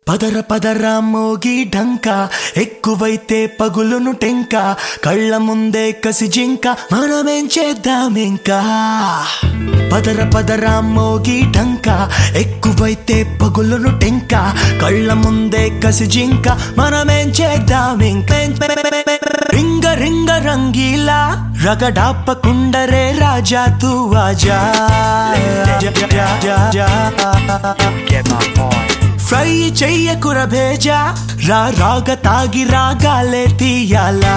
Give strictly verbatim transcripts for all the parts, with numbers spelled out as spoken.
పదర పదర మోగి ఢంక ఎక్కువైతే పగులును టెంక కళ్ళ ముందే కసి జింక మనమేం చేద్దాం ఇంకా పదర పదర మోగి ఢంక ఎక్కువైతే పగులును టెంక కళ్ళ ముందే కసి జింక మనమేం చేద్దాం ఇంకా రింగ రింగ రంగీలా రగడాపకుండరే రాజా తూ ఆజా ఫ్రై చెయ్యకుర భేజా రా రాగ తాగి రాగాలే తీయాలా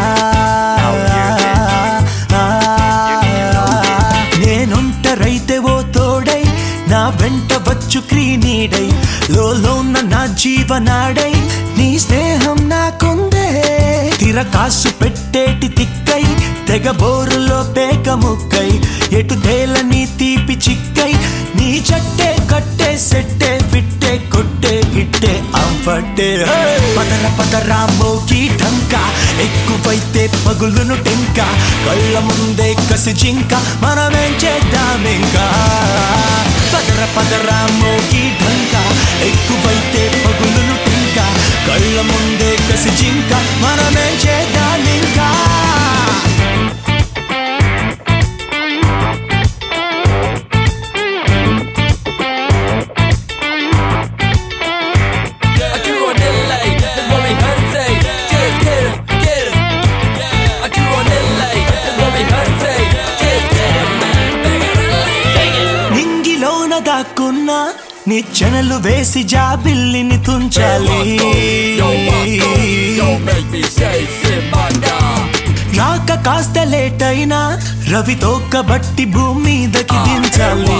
నేనుంటరైతే ఓ తోడై నా వెంట వచ్చు క్రీనీడై లోలోన నా జీవనాడై నీ స్నేహం నాకుందే తిరకాసు పెట్టేటి తిక్కై తెగ బోరులో పేక ముక్కై ఎటు తేల నీ తీపి చిక్కై నీ చట్టే కట్టే సెట్టే ఫిట్టే కొట్టే హిట్టే అంపట్టే పదర పదర మోగి ఢంక ఎక్కువైతే పగులును టెంక కళ్ళ ముందే కసి జింక మనమేం చేద్దాం ఇంకా పదర పదర మోగి ఢంక ఎక్కువైతే పగులును టెంక కళ్ళ ముందే కసి జింక మనమేం చేద్దాం ఇంకా దాక్కున్నా నిచ్చెనలు వేసి జాబిల్లిని తుంచాలి రాక కాస్త లేట్ అయినా రవితో కబట్టి భూమి మీదకి దించాలి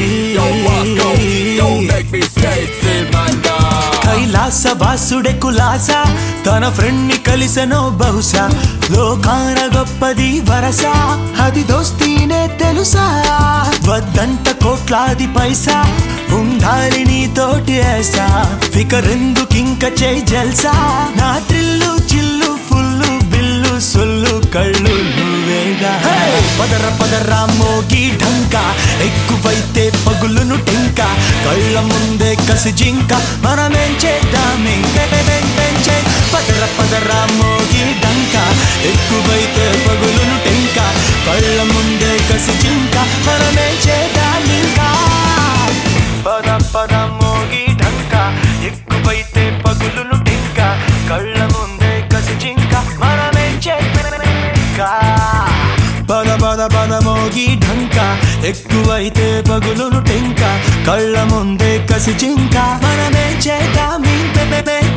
కైలాస వాసుడే కులాస తన ఫ్రెండ్ ని కలిసనో బహుశా లోకాన గొప్పది వరస అది దోస్తీనే తెలుసా వద్దంట కోట్లాది పైసా ఉండాలి నీతోటి ఏసా ఫికరెందుకింక చేయి జల్సా నా త్రిల్లు చిల్లు ఫుల్లు బిల్లు సొల్లు కళ్ళు నువ్వేగా పదర పదర మోగి ఢంక ఎక్కువైతే పగులును టెంక కళ్ళ ముందే కసి జింక మనమేం చేద్దాం ఇంకా పదర పదర మోగి ఢంక ఎక్కువైతే పగులును టెంక కళ్ళ ముందే కసి జింక మనమేం చేద్దాం ఇంకా పద పద మోగి ఢంక ఎక్కువైతే పగులును టెంక కళ్ళ ముందే కసి జింక మనమేం చేద్దాం ఇంకా పద పద పద మోగి ఢంక ఎక్కువైతే పగులును టెంక కళ్ళ ముందే కసి జింక మనమేం చేద్దాం ఇంకా